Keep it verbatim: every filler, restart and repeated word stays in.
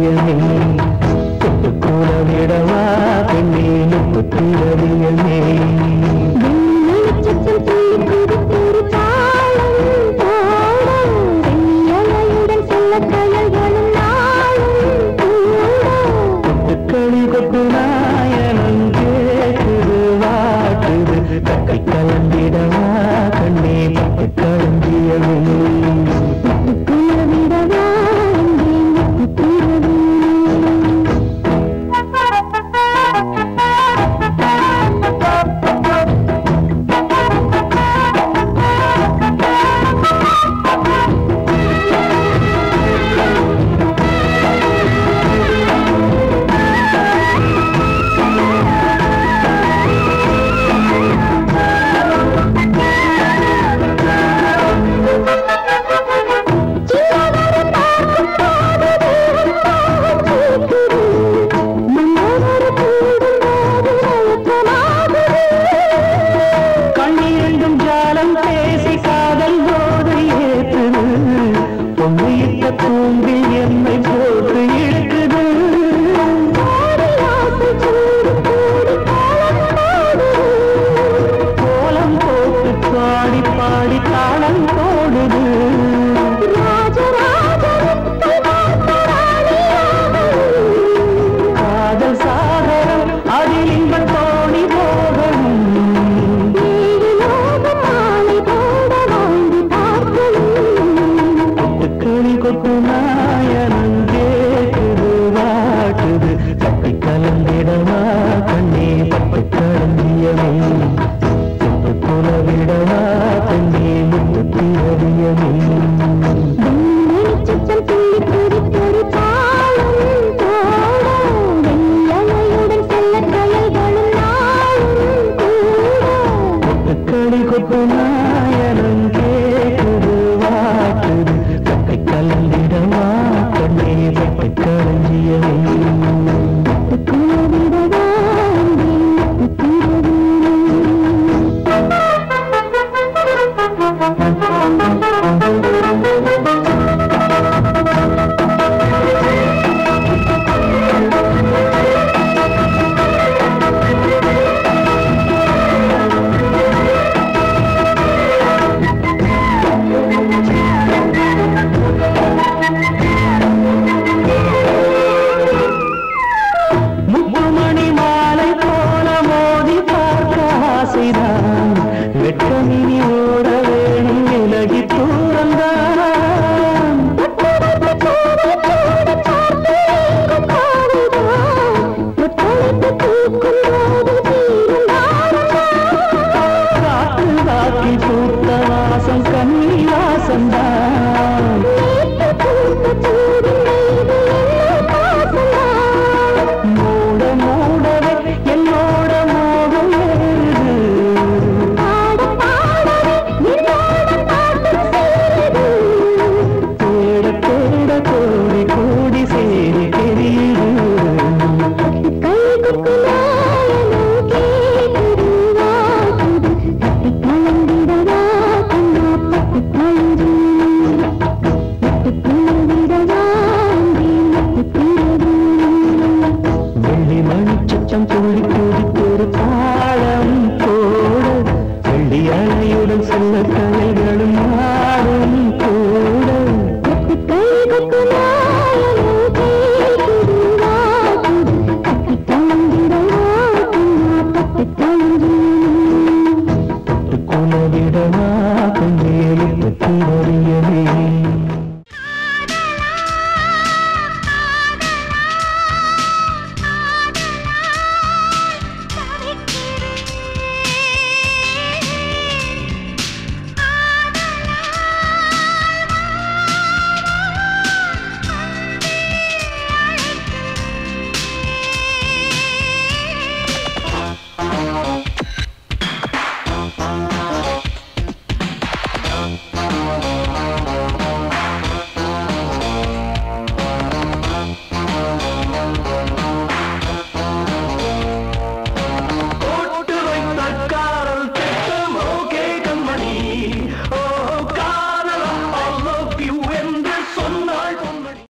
திரவியமே குலவிடவா பெண்ணே முத்து திரவியமே களி கொட்டு நாயனம் கேக்குது வாட்டுது கக்கை கலந்திடவா கண்ணே பட்டு களந்தியவே தூங்கில் என்னை போட்டு இழுக்குது கோலம் போட்டு பாடி பாடி தாளம் போடுது காதல் சாகரம் அதில் இன்ப தோணி போகணும் களி கொட்டு நாயனம் கேக்குது வாட்டுது கக்கை கலந்திடவா கண்ணே பட்டு களந்தியமே சுட்டு குலவிடவா பெண்ணே முத்து திரவியமே களி கொட்டு நாயனம் கேக்குது வாட்டுது கக்கை கலந்திடவா கண்ணே பட்டு களஞ்சியமே முத்துமணி மாலை போல மோதி பார்க்க ஆசைதான் வெட்டமினி ஓட வேணும் விலகி தூரந்தான் காத்து காக்கி பூத்த வாசம் கண்ணி வாசந்தான் மூட மூடவே என்னோட மோகம் ஏறுது தேட தேட கோடி கோடி சேரி தெரியுது வெள்ளி மணிச்சச்சம் துள்ளி குதித்தொரு தாளம் போட வெள்ளி அலையுடன் செல்ல கலைகளும் ஆடும் கூட குலவிடவா பெண்ணே முத்து திரவியமே